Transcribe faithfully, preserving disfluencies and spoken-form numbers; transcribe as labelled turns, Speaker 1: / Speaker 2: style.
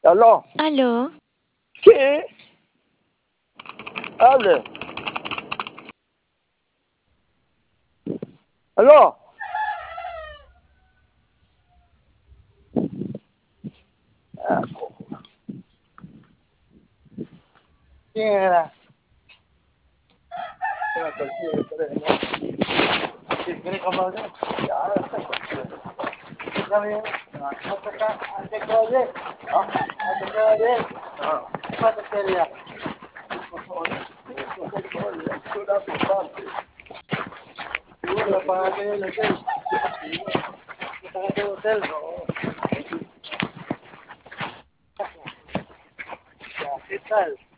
Speaker 1: ¿Aló?
Speaker 2: ¿Aló?
Speaker 1: Sí. Hable. ¿Aló? Ah, cojo. ¿Quién era? Espérate, sí, espérate, no. ¿Sí, quiere comer? Ya, está bien. No, no te ca- te queda bien. No, no te queda bien. No, no te quería. Seguro, para que el hotel. Para que el hotel. No. Ya, ¿qué tal?